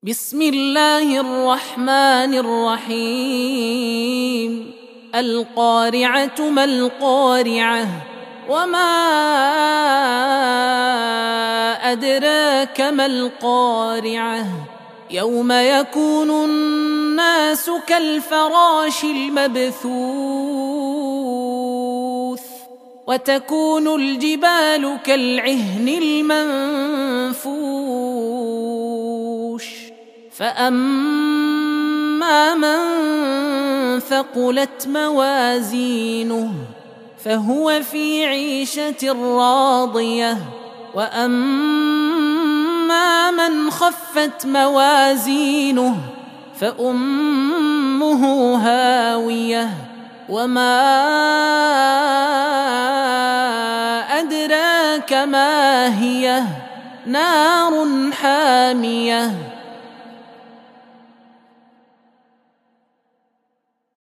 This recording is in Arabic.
بسم الله الرحمن الرحيم. القارعة ما القارعة وما أدراك ما القارعة يوم يكون الناس كالفراش المبثوث وتكون الجبال كالعهن المنفوش فأما من ثقلت موازينه فهو في عيشة راضية وأما من خفت موازينه فأمه هاوية وما أدراك ما هي نار حامية